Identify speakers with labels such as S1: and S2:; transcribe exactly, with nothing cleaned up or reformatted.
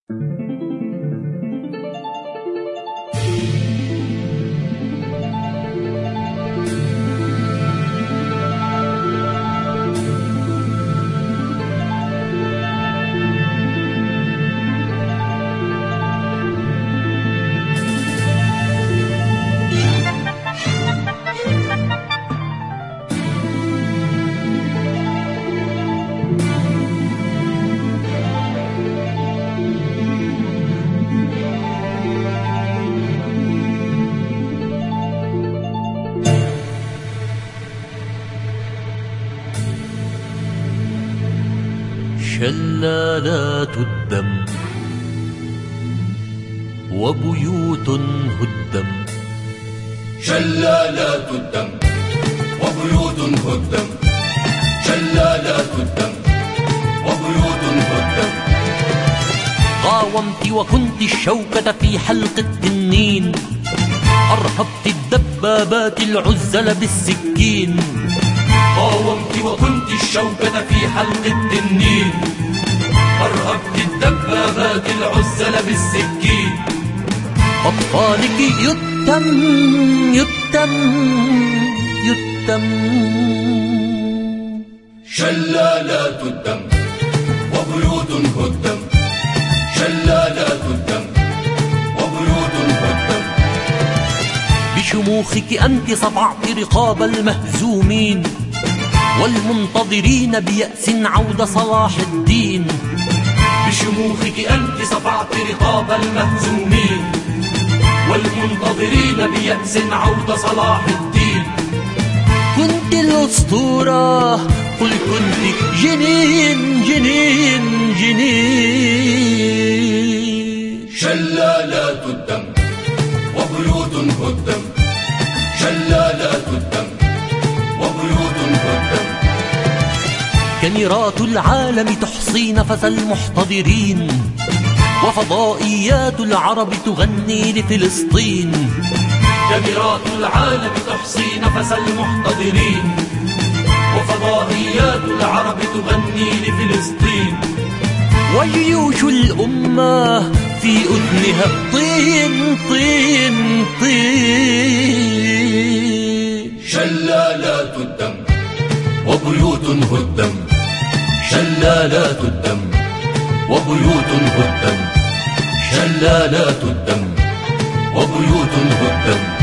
S1: شلالات الدم وبيوت هدم.
S2: شلالات الدم وبيوت هدم. شلالات الدم وبيوت هدم.
S1: قاومت وكنت الشوكة في حلق التنين، أرهبت الدبابات العزل بالسكين.
S2: قاومت وكنت الشوكة في حلق التنين، أرهبت الدبابات العزل بالسكين.
S1: أطفالك يتم يتم يتم.
S2: شلالات الدم وبيوت هدم. شلالات الدم وبيوت هدم.
S1: بشموخك أنت صفعت رقاب المهزومين والمنتظرين بيأس عود صلاح الدين.
S2: بشموخك أنت صفعت رقاب المهزومين والمنتظرين بيأس عود صلاح الدين.
S1: كنت الأسطورة، قل كنت جنين جنين جنين.
S2: شلالات الدم وبيوت هدم. شلالات الدم وبيوت هدم.
S1: كاميرات العالم تحصي نفس المحتضرين وفضائيات العرب تغني لفلسطين.
S2: كاميرات العالم تحصي نفس المحتضرين وفضائيات العرب تغني لفلسطين.
S1: وجيوش الأمة في أذنها طين طين طين.
S2: شلالات الدم وبيوت هدم. شلالات الدم وبيوت هدم. شلالات الدم وبيوت هدم.